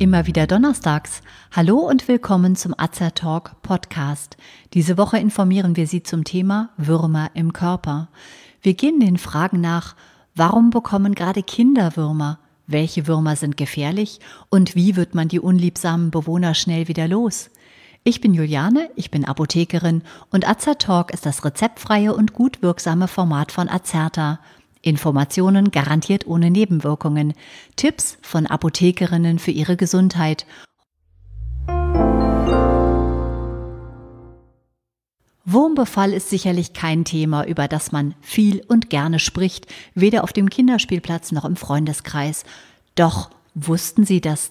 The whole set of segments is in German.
Immer wieder donnerstags. Hallo und willkommen zum Azertalk Podcast. Diese Woche informieren wir Sie zum Thema Würmer im Körper. Wir gehen den Fragen nach, warum bekommen gerade Kinder Würmer? Welche Würmer sind gefährlich? Und wie wird man die unliebsamen Bewohner schnell wieder los? Ich bin Juliane, ich bin Apothekerin und Azertalk ist das rezeptfreie und gut wirksame Format von Azerta. Informationen garantiert ohne Nebenwirkungen. Tipps von Apothekerinnen für ihre Gesundheit. Wurmbefall ist sicherlich kein Thema, über das man viel und gerne spricht, weder auf dem Kinderspielplatz noch im Freundeskreis. Doch wussten Sie, dass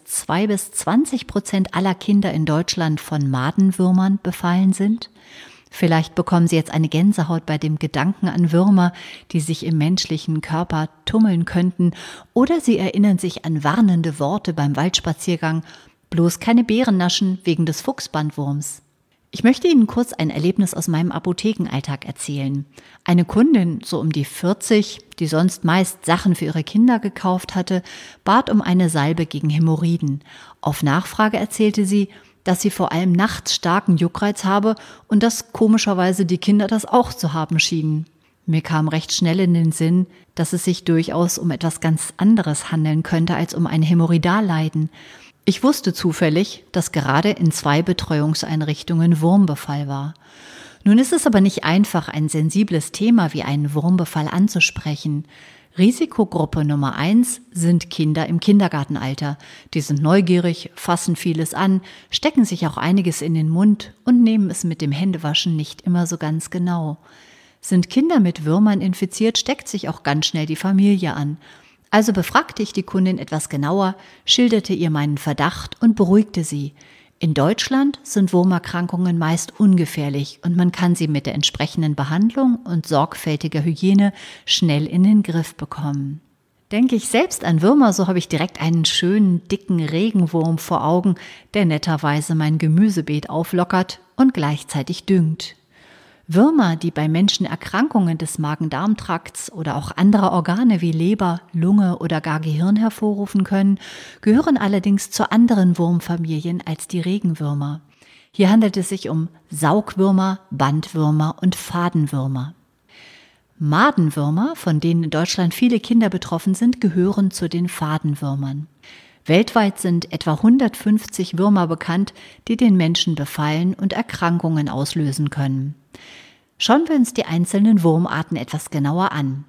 2-20% aller Kinder in Deutschland von Madenwürmern befallen sind? Vielleicht bekommen Sie jetzt eine Gänsehaut bei dem Gedanken an Würmer, die sich im menschlichen Körper tummeln könnten, oder Sie erinnern sich an warnende Worte beim Waldspaziergang, bloß keine Beeren naschen wegen des Fuchsbandwurms. Ich möchte Ihnen kurz ein Erlebnis aus meinem Apothekenalltag erzählen. Eine Kundin, so um die 40, die sonst meist Sachen für ihre Kinder gekauft hatte, bat um eine Salbe gegen Hämorrhoiden. Auf Nachfrage erzählte sie, dass sie vor allem nachts starken Juckreiz habe und dass komischerweise die Kinder das auch zu haben schienen. Mir kam recht schnell in den Sinn, dass es sich durchaus um etwas ganz anderes handeln könnte als um ein Hämorrhoidalleiden. Ich wusste zufällig, dass gerade in 2 Betreuungseinrichtungen Wurmbefall war. Nun ist es aber nicht einfach, ein sensibles Thema wie einen Wurmbefall anzusprechen. Risikogruppe Nummer 1 sind Kinder im Kindergartenalter. Die sind neugierig, fassen vieles an, stecken sich auch einiges in den Mund und nehmen es mit dem Händewaschen nicht immer so ganz genau. Sind Kinder mit Würmern infiziert, steckt sich auch ganz schnell die Familie an. Also befragte ich die Kundin etwas genauer, schilderte ihr meinen Verdacht und beruhigte sie. In Deutschland sind Wurmerkrankungen meist ungefährlich und man kann sie mit der entsprechenden Behandlung und sorgfältiger Hygiene schnell in den Griff bekommen. Denke ich selbst an Würmer, so habe ich direkt einen schönen, dicken Regenwurm vor Augen, der netterweise mein Gemüsebeet auflockert und gleichzeitig düngt. Würmer, die bei Menschen Erkrankungen des Magen-Darm-Trakts oder auch anderer Organe wie Leber, Lunge oder gar Gehirn hervorrufen können, gehören allerdings zu anderen Wurmfamilien als die Regenwürmer. Hier handelt es sich um Saugwürmer, Bandwürmer und Fadenwürmer. Madenwürmer, von denen in Deutschland viele Kinder betroffen sind, gehören zu den Fadenwürmern. Weltweit sind etwa 150 Würmer bekannt, die den Menschen befallen und Erkrankungen auslösen können. Schauen wir uns die einzelnen Wurmarten etwas genauer an.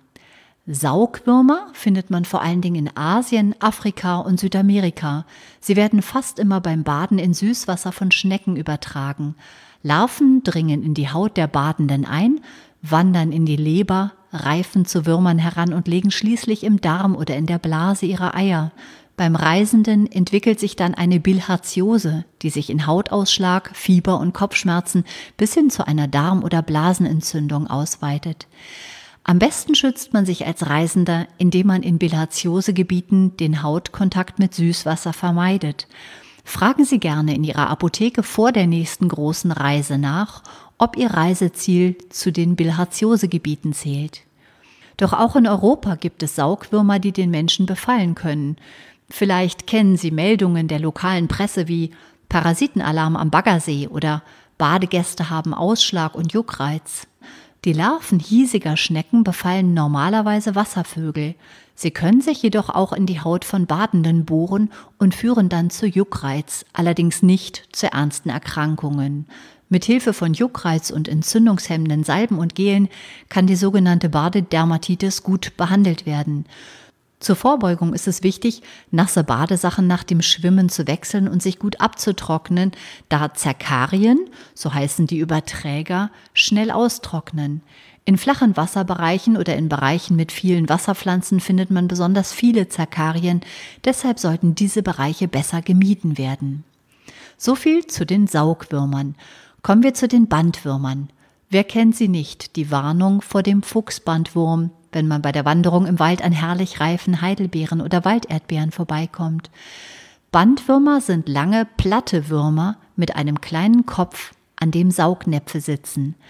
Saugwürmer findet man vor allen Dingen in Asien, Afrika und Südamerika. Sie werden fast immer beim Baden in Süßwasser von Schnecken übertragen. Larven dringen in die Haut der Badenden ein, wandern in die Leber, reifen zu Würmern heran und legen schließlich im Darm oder in der Blase ihre Eier. Beim Reisenden entwickelt sich dann eine Bilharziose, die sich in Hautausschlag, Fieber und Kopfschmerzen bis hin zu einer Darm- oder Blasenentzündung ausweitet. Am besten schützt man sich als Reisender, indem man in Bilharziose-Gebieten den Hautkontakt mit Süßwasser vermeidet. Fragen Sie gerne in Ihrer Apotheke vor der nächsten großen Reise nach, ob Ihr Reiseziel zu den Bilharziose-Gebieten zählt. Doch auch in Europa gibt es Saugwürmer, die den Menschen befallen können. Vielleicht kennen Sie Meldungen der lokalen Presse wie Parasitenalarm am Baggersee oder Badegäste haben Ausschlag und Juckreiz. Die Larven hiesiger Schnecken befallen normalerweise Wasservögel. Sie können sich jedoch auch in die Haut von Badenden bohren und führen dann zu Juckreiz, allerdings nicht zu ernsten Erkrankungen. Mithilfe von Juckreiz und entzündungshemmenden Salben und Gelen kann die sogenannte Badedermatitis gut behandelt werden. Zur Vorbeugung ist es wichtig, nasse Badesachen nach dem Schwimmen zu wechseln und sich gut abzutrocknen, da Zerkarien, so heißen die Überträger, schnell austrocknen. In flachen Wasserbereichen oder in Bereichen mit vielen Wasserpflanzen findet man besonders viele Zerkarien, deshalb sollten diese Bereiche besser gemieden werden. So viel zu den Saugwürmern. Kommen wir zu den Bandwürmern. Wer kennt sie nicht, die Warnung vor dem Fuchsbandwurm, wenn man bei der Wanderung im Wald an herrlich reifen Heidelbeeren oder Walderdbeeren vorbeikommt. Bandwürmer sind lange, platte Würmer mit einem kleinen Kopf, an dem Saugnäpfe sitzen.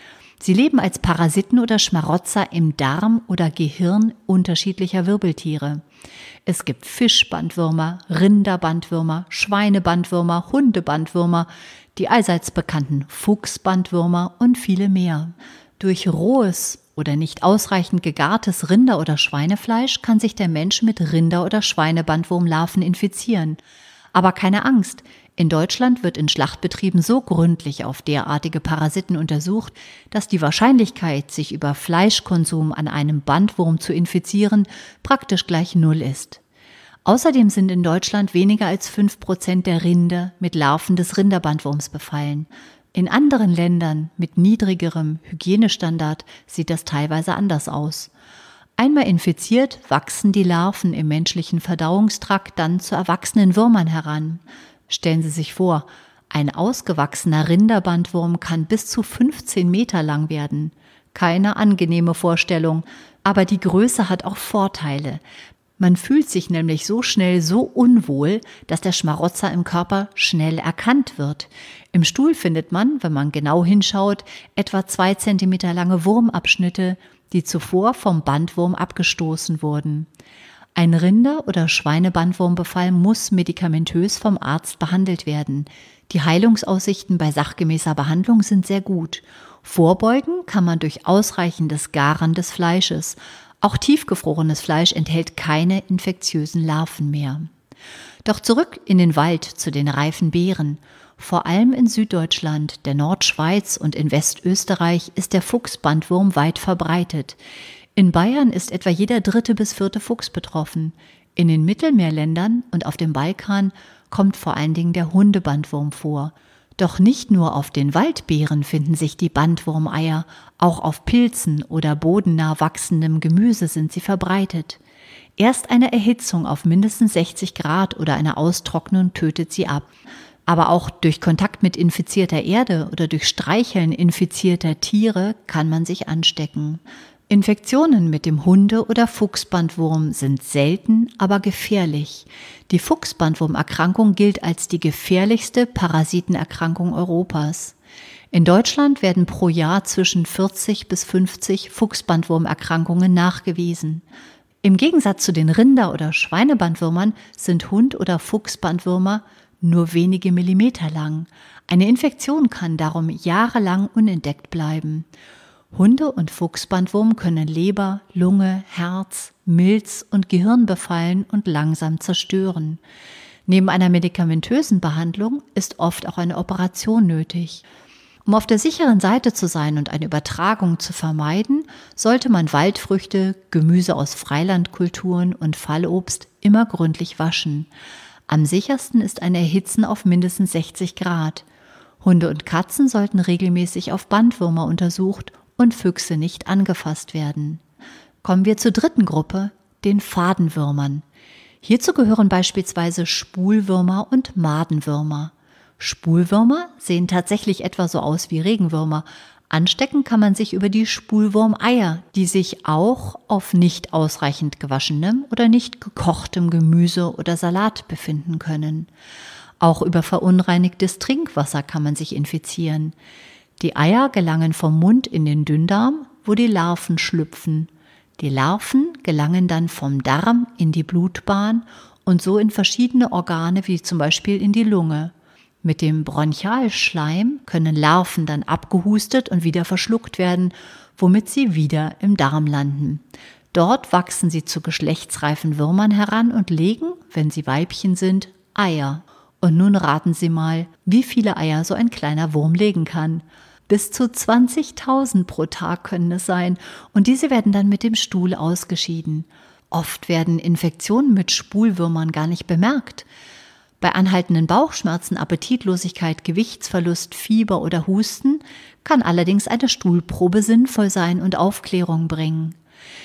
Sie leben als Parasiten oder Schmarotzer im Darm oder Gehirn unterschiedlicher Wirbeltiere. Es gibt Fischbandwürmer, Rinderbandwürmer, Schweinebandwürmer, Hundebandwürmer, die allseits bekannten Fuchsbandwürmer und viele mehr. Durch rohes oder nicht ausreichend gegartes Rinder- oder Schweinefleisch kann sich der Mensch mit Rinder- oder Schweinebandwurmlarven infizieren. Aber keine Angst, in Deutschland wird in Schlachtbetrieben so gründlich auf derartige Parasiten untersucht, dass die Wahrscheinlichkeit, sich über Fleischkonsum an einem Bandwurm zu infizieren, praktisch gleich null ist. Außerdem sind in Deutschland weniger als 5% der Rinder mit Larven des Rinderbandwurms befallen. In anderen Ländern mit niedrigerem Hygienestandard sieht das teilweise anders aus. Einmal infiziert, wachsen die Larven im menschlichen Verdauungstrakt dann zu erwachsenen Würmern heran. Stellen Sie sich vor, ein ausgewachsener Rinderbandwurm kann bis zu 15 Meter lang werden. Keine angenehme Vorstellung, aber die Größe hat auch Vorteile. Man fühlt sich nämlich so schnell so unwohl, dass der Schmarotzer im Körper schnell erkannt wird. Im Stuhl findet man, wenn man genau hinschaut, etwa 2 Zentimeter lange Wurmabschnitte, die zuvor vom Bandwurm abgestoßen wurden. Ein Rinder- oder Schweinebandwurmbefall muss medikamentös vom Arzt behandelt werden. Die Heilungsaussichten bei sachgemäßer Behandlung sind sehr gut. Vorbeugen kann man durch ausreichendes Garen des Fleisches. Auch tiefgefrorenes Fleisch enthält keine infektiösen Larven mehr. Doch zurück in den Wald zu den reifen Beeren. Vor allem in Süddeutschland, der Nordschweiz und in Westösterreich ist der Fuchsbandwurm weit verbreitet. In Bayern ist etwa jeder 3. bis 4. Fuchs betroffen. In den Mittelmeerländern und auf dem Balkan kommt vor allen Dingen der Hundebandwurm vor. Doch nicht nur auf den Waldbeeren finden sich die Bandwurmeier, auch auf Pilzen oder bodennah wachsendem Gemüse sind sie verbreitet. Erst eine Erhitzung auf mindestens 60 Grad oder eine Austrocknung tötet sie ab. Aber auch durch Kontakt mit infizierter Erde oder durch Streicheln infizierter Tiere kann man sich anstecken. Infektionen mit dem Hunde- oder Fuchsbandwurm sind selten, aber gefährlich. Die Fuchsbandwurmerkrankung gilt als die gefährlichste Parasitenerkrankung Europas. In Deutschland werden pro Jahr zwischen 40 bis 50 Fuchsbandwurmerkrankungen nachgewiesen. Im Gegensatz zu den Rinder- oder Schweinebandwürmern sind Hund- oder Fuchsbandwürmer nur wenige Millimeter lang. Eine Infektion kann darum jahrelang unentdeckt bleiben. Hunde- und Fuchsbandwurm können Leber, Lunge, Herz, Milz und Gehirn befallen und langsam zerstören. Neben einer medikamentösen Behandlung ist oft auch eine Operation nötig. Um auf der sicheren Seite zu sein und eine Übertragung zu vermeiden, sollte man Waldfrüchte, Gemüse aus Freilandkulturen und Fallobst immer gründlich waschen. Am sichersten ist ein Erhitzen auf mindestens 60 Grad. Hunde und Katzen sollten regelmäßig auf Bandwürmer untersucht und Füchse nicht angefasst werden. Kommen wir zur dritten Gruppe, den Fadenwürmern. Hierzu gehören beispielsweise Spulwürmer und Madenwürmer. Spulwürmer sehen tatsächlich etwa so aus wie Regenwürmer. Anstecken kann man sich über die Spulwurmeier, die sich auch auf nicht ausreichend gewaschenem oder nicht gekochtem Gemüse oder Salat befinden können. Auch über verunreinigtes Trinkwasser kann man sich infizieren. Die Eier gelangen vom Mund in den Dünndarm, wo die Larven schlüpfen. Die Larven gelangen dann vom Darm in die Blutbahn und so in verschiedene Organe, wie zum Beispiel in die Lunge. Mit dem Bronchialschleim können Larven dann abgehustet und wieder verschluckt werden, womit sie wieder im Darm landen. Dort wachsen sie zu geschlechtsreifen Würmern heran und legen, wenn sie Weibchen sind, Eier. Und nun raten Sie mal, wie viele Eier so ein kleiner Wurm legen kann. Bis zu 20.000 pro Tag können es sein und diese werden dann mit dem Stuhl ausgeschieden. Oft werden Infektionen mit Spulwürmern gar nicht bemerkt. Bei anhaltenden Bauchschmerzen, Appetitlosigkeit, Gewichtsverlust, Fieber oder Husten kann allerdings eine Stuhlprobe sinnvoll sein und Aufklärung bringen.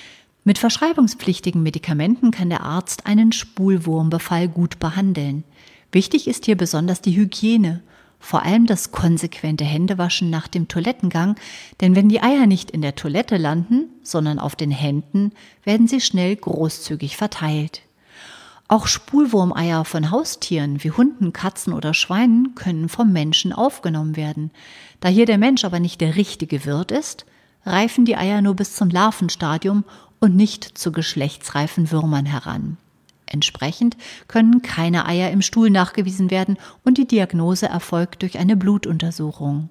Mit verschreibungspflichtigen Medikamenten kann der Arzt einen Spulwurmbefall gut behandeln. Wichtig ist hier besonders die Hygiene, vor allem das konsequente Händewaschen nach dem Toilettengang, denn wenn die Eier nicht in der Toilette landen, sondern auf den Händen, werden sie schnell großzügig verteilt. Auch Spulwurmeier von Haustieren wie Hunden, Katzen oder Schweinen können vom Menschen aufgenommen werden. Da hier der Mensch aber nicht der richtige Wirt ist, reifen die Eier nur bis zum Larvenstadium und nicht zu geschlechtsreifen Würmern heran. Entsprechend können keine Eier im Stuhl nachgewiesen werden und die Diagnose erfolgt durch eine Blutuntersuchung.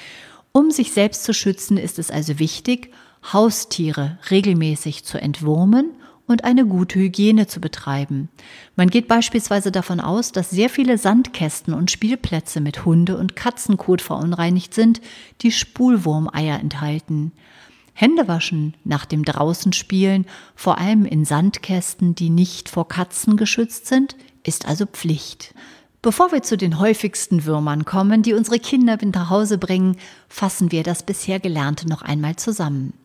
Um sich selbst zu schützen, ist es also wichtig, Haustiere regelmäßig zu entwurmen und eine gute Hygiene zu betreiben. Man geht beispielsweise davon aus, dass sehr viele Sandkästen und Spielplätze mit Hunde- und Katzenkot verunreinigt sind, die Spulwurmeier enthalten. Händewaschen nach dem Draußenspielen, vor allem in Sandkästen, die nicht vor Katzen geschützt sind, ist also Pflicht. Bevor wir zu den häufigsten Würmern kommen, die unsere Kinder mit nach Hause bringen, fassen wir das bisher Gelernte noch einmal zusammen.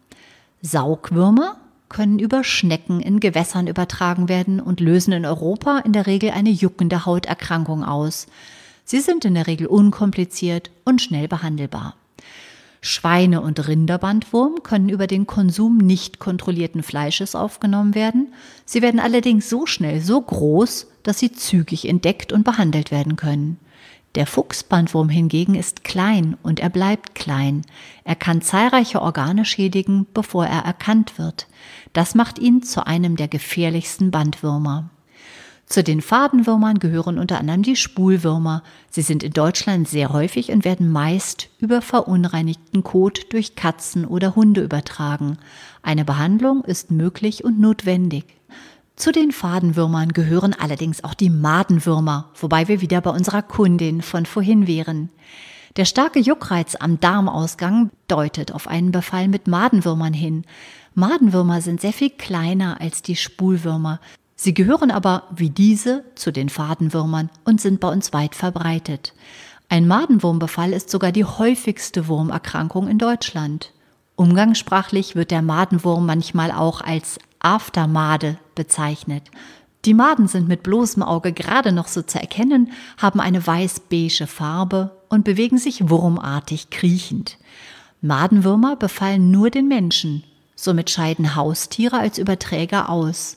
Saugwürmer können über Schnecken in Gewässern übertragen werden und lösen in Europa in der Regel eine juckende Hauterkrankung aus. Sie sind in der Regel unkompliziert und schnell behandelbar. Schweine- und Rinderbandwurm können über den Konsum nicht kontrollierten Fleisches aufgenommen werden. Sie werden allerdings so schnell so groß, dass sie zügig entdeckt und behandelt werden können. Der Fuchsbandwurm hingegen ist klein und er bleibt klein. Er kann zahlreiche Organe schädigen, bevor er erkannt wird. Das macht ihn zu einem der gefährlichsten Bandwürmer. Zu den Fadenwürmern gehören unter anderem die Spulwürmer. Sie sind in Deutschland sehr häufig und werden meist über verunreinigten Kot durch Katzen oder Hunde übertragen. Eine Behandlung ist möglich und notwendig. Zu den Fadenwürmern gehören allerdings auch die Madenwürmer, wobei wir wieder bei unserer Kundin von vorhin wären. Der starke Juckreiz am Darmausgang deutet auf einen Befall mit Madenwürmern hin. Madenwürmer sind sehr viel kleiner als die Spulwürmer. Sie gehören aber, wie diese, zu den Fadenwürmern und sind bei uns weit verbreitet. Ein Madenwurmbefall ist sogar die häufigste Wurmerkrankung in Deutschland. Umgangssprachlich wird der Madenwurm manchmal auch als Aftermade bezeichnet. Die Maden sind mit bloßem Auge gerade noch so zu erkennen, haben eine weiß-beige Farbe und bewegen sich wurmartig kriechend. Madenwürmer befallen nur den Menschen, somit scheiden Haustiere als Überträger aus.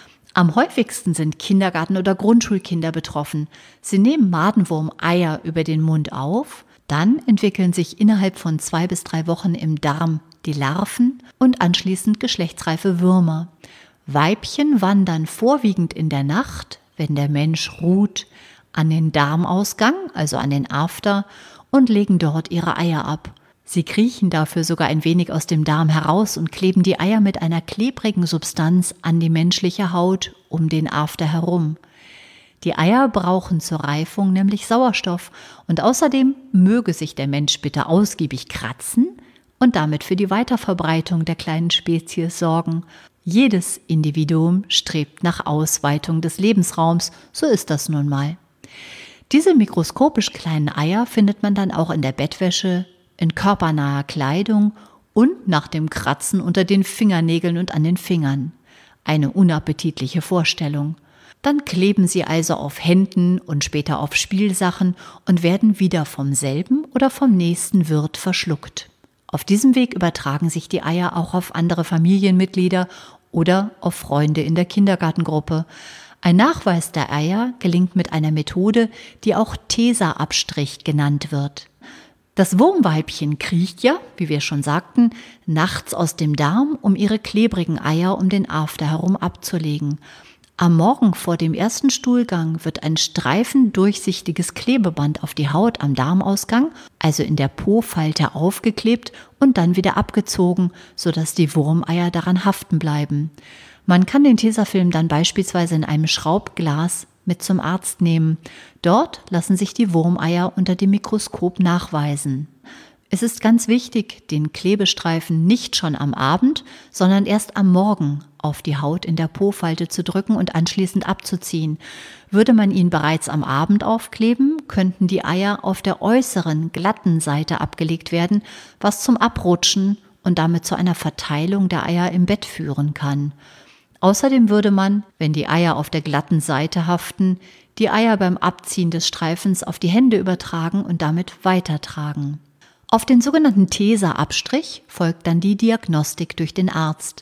Am häufigsten sind Kindergarten- oder Grundschulkinder betroffen. Sie nehmen Madenwurmeier über den Mund auf, dann entwickeln sich innerhalb von 2 bis 3 Wochen im Darm die Larven und anschließend geschlechtsreife Würmer. Weibchen wandern vorwiegend in der Nacht, wenn der Mensch ruht, an den Darmausgang, also an den After, und legen dort ihre Eier ab. Sie kriechen dafür sogar ein wenig aus dem Darm heraus und kleben die Eier mit einer klebrigen Substanz an die menschliche Haut um den After herum. Die Eier brauchen zur Reifung nämlich Sauerstoff und außerdem möge sich der Mensch bitte ausgiebig kratzen und damit für die Weiterverbreitung der kleinen Spezies sorgen. Jedes Individuum strebt nach Ausweitung des Lebensraums, so ist das nun mal. Diese mikroskopisch kleinen Eier findet man dann auch in der Bettwäsche, in körpernaher Kleidung und nach dem Kratzen unter den Fingernägeln und an den Fingern. Eine unappetitliche Vorstellung. Dann kleben sie also auf Händen und später auf Spielsachen und werden wieder vom selben oder vom nächsten Wirt verschluckt. Auf diesem Weg übertragen sich die Eier auch auf andere Familienmitglieder oder auf Freunde in der Kindergartengruppe. Ein Nachweis der Eier gelingt mit einer Methode, die auch Tesa-Abstrich genannt wird. Das Wurmweibchen kriecht ja, wie wir schon sagten, nachts aus dem Darm, um ihre klebrigen Eier um den After herum abzulegen. Am Morgen vor dem ersten Stuhlgang wird ein Streifen durchsichtiges Klebeband auf die Haut am Darmausgang, also in der Po-Falte, aufgeklebt und dann wieder abgezogen, sodass die Wurmeier daran haften bleiben. Man kann den Tesafilm dann beispielsweise in einem Schraubglas mit zum Arzt nehmen. Dort lassen sich die Wurmeier unter dem Mikroskop nachweisen. Es ist ganz wichtig, den Klebestreifen nicht schon am Abend, sondern erst am Morgen auf die Haut in der Po-Falte zu drücken und anschließend abzuziehen. Würde man ihn bereits am Abend aufkleben, könnten die Eier auf der äußeren, glatten Seite abgelegt werden, was zum Abrutschen und damit zu einer Verteilung der Eier im Bett führen kann. Außerdem würde man, wenn die Eier auf der glatten Seite haften, die Eier beim Abziehen des Streifens auf die Hände übertragen und damit weitertragen. Auf den sogenannten Tesa-Abstrich folgt dann die Diagnostik durch den Arzt.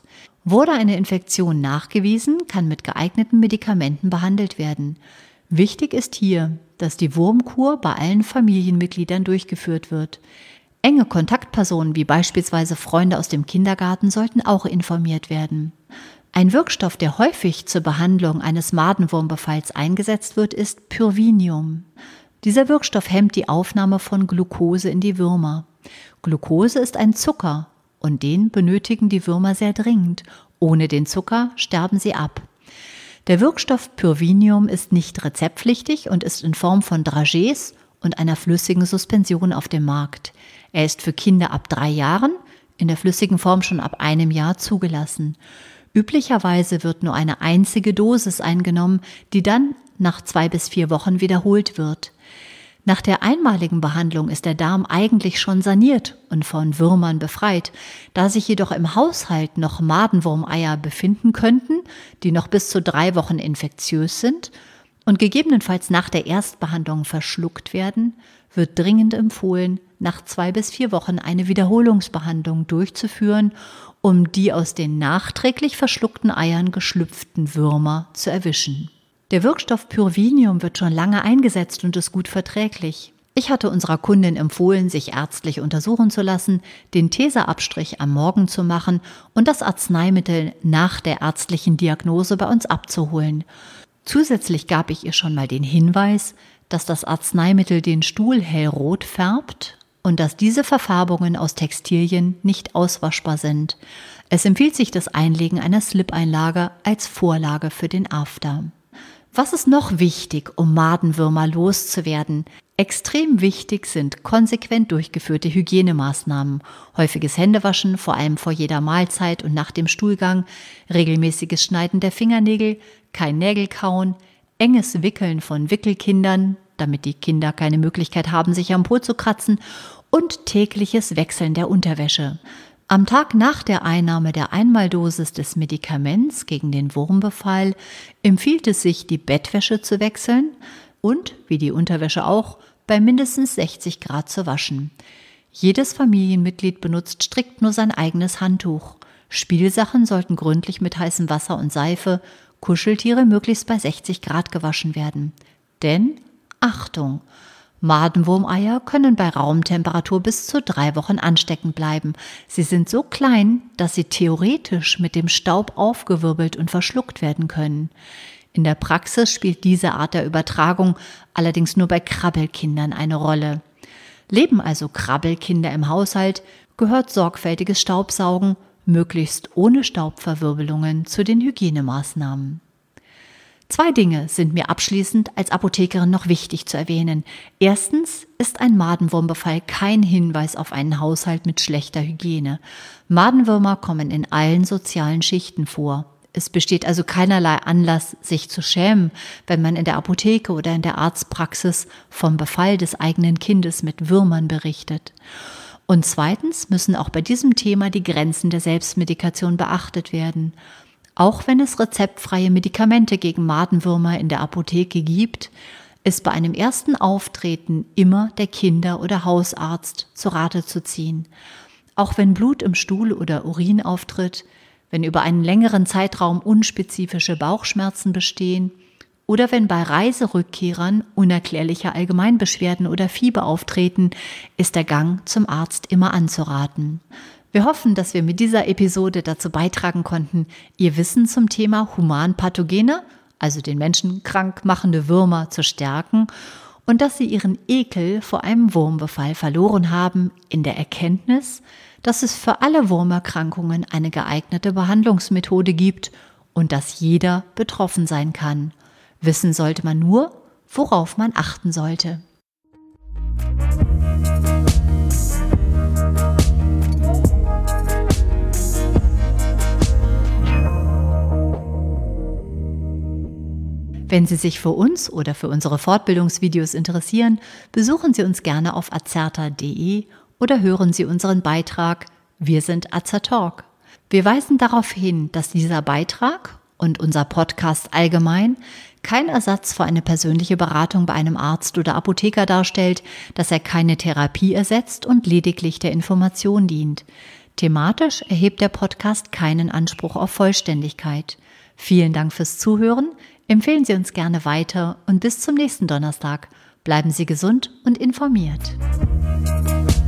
Wurde eine Infektion nachgewiesen, kann mit geeigneten Medikamenten behandelt werden. Wichtig ist hier, dass die Wurmkur bei allen Familienmitgliedern durchgeführt wird. Enge Kontaktpersonen wie beispielsweise Freunde aus dem Kindergarten sollten auch informiert werden. Ein Wirkstoff, der häufig zur Behandlung eines Madenwurmbefalls eingesetzt wird, ist Pyrvinium. Dieser Wirkstoff hemmt die Aufnahme von Glucose in die Würmer. Glucose ist ein Zucker und den benötigen die Würmer sehr dringend. Ohne den Zucker sterben sie ab. Der Wirkstoff Pyrvinium ist nicht rezeptpflichtig und ist in Form von Dragees und einer flüssigen Suspension auf dem Markt. Er ist für Kinder ab 3 Jahren, in der flüssigen Form schon ab 1 Jahr zugelassen. Üblicherweise wird nur eine einzige Dosis eingenommen, die dann nach 2 bis 4 Wochen wiederholt wird. Nach der einmaligen Behandlung ist der Darm eigentlich schon saniert und von Würmern befreit. Da sich jedoch im Haushalt noch Madenwurmeier befinden könnten, die noch bis zu 3 Wochen infektiös sind und gegebenenfalls nach der Erstbehandlung verschluckt werden, wird dringend empfohlen, nach 2 bis 4 Wochen eine Wiederholungsbehandlung durchzuführen, um die aus den nachträglich verschluckten Eiern geschlüpften Würmer zu erwischen. Der Wirkstoff Pyrvinium wird schon lange eingesetzt und ist gut verträglich. Ich hatte unserer Kundin empfohlen, sich ärztlich untersuchen zu lassen, den Teserabstrich am Morgen zu machen und das Arzneimittel nach der ärztlichen Diagnose bei uns abzuholen. Zusätzlich gab ich ihr schon mal den Hinweis, dass das Arzneimittel den Stuhl hellrot färbt und dass diese Verfärbungen aus Textilien nicht auswaschbar sind. Es empfiehlt sich das Einlegen einer Slip-Einlage als Vorlage für den After. Was ist noch wichtig, um Madenwürmer loszuwerden? Extrem wichtig sind konsequent durchgeführte Hygienemaßnahmen, häufiges Händewaschen, vor allem vor jeder Mahlzeit und nach dem Stuhlgang, regelmäßiges Schneiden der Fingernägel, kein Nägelkauen, enges Wickeln von Wickelkindern, damit die Kinder keine Möglichkeit haben, sich am Po zu kratzen, und tägliches Wechseln der Unterwäsche. Am Tag nach der Einnahme der Einmaldosis des Medikaments gegen den Wurmbefall empfiehlt es sich, die Bettwäsche zu wechseln und, wie die Unterwäsche auch, bei mindestens 60 Grad zu waschen. Jedes Familienmitglied benutzt strikt nur sein eigenes Handtuch. Spielsachen sollten gründlich mit heißem Wasser und Seife, Kuscheltiere möglichst bei 60 Grad gewaschen werden. Denn, Achtung! Madenwurmeier können bei Raumtemperatur bis zu 3 Wochen ansteckend bleiben. Sie sind so klein, dass sie theoretisch mit dem Staub aufgewirbelt und verschluckt werden können. In der Praxis spielt diese Art der Übertragung allerdings nur bei Krabbelkindern eine Rolle. Leben also Krabbelkinder im Haushalt, gehört sorgfältiges Staubsaugen, möglichst ohne Staubverwirbelungen, zu den Hygienemaßnahmen. 2 Dinge sind mir abschließend als Apothekerin noch wichtig zu erwähnen. Erstens ist ein Madenwurmbefall kein Hinweis auf einen Haushalt mit schlechter Hygiene. Madenwürmer kommen in allen sozialen Schichten vor. Es besteht also keinerlei Anlass, sich zu schämen, wenn man in der Apotheke oder in der Arztpraxis vom Befall des eigenen Kindes mit Würmern berichtet. Und zweitens müssen auch bei diesem Thema die Grenzen der Selbstmedikation beachtet werden. Auch wenn es rezeptfreie Medikamente gegen Madenwürmer in der Apotheke gibt, ist bei einem ersten Auftreten immer der Kinder- oder Hausarzt zu Rate zu ziehen. Auch wenn Blut im Stuhl oder Urin auftritt, wenn über einen längeren Zeitraum unspezifische Bauchschmerzen bestehen oder wenn bei Reiserückkehrern unerklärliche Allgemeinbeschwerden oder Fieber auftreten, ist der Gang zum Arzt immer anzuraten. Wir hoffen, dass wir mit dieser Episode dazu beitragen konnten, Ihr Wissen zum Thema Humanpathogene, also den Menschen krank machende Würmer, zu stärken und dass Sie Ihren Ekel vor einem Wurmbefall verloren haben in der Erkenntnis, dass es für alle Wurmerkrankungen eine geeignete Behandlungsmethode gibt und dass jeder betroffen sein kann. Wissen sollte man nur, worauf man achten sollte. Wenn Sie sich für uns oder für unsere Fortbildungsvideos interessieren, besuchen Sie uns gerne auf azerta.de oder hören Sie unseren Beitrag Wir sind Azertalk. Wir weisen darauf hin, dass dieser Beitrag und unser Podcast allgemein kein Ersatz für eine persönliche Beratung bei einem Arzt oder Apotheker darstellt, dass er keine Therapie ersetzt und lediglich der Information dient. Thematisch erhebt der Podcast keinen Anspruch auf Vollständigkeit. Vielen Dank fürs Zuhören, empfehlen Sie uns gerne weiter und bis zum nächsten Donnerstag. Bleiben Sie gesund und informiert.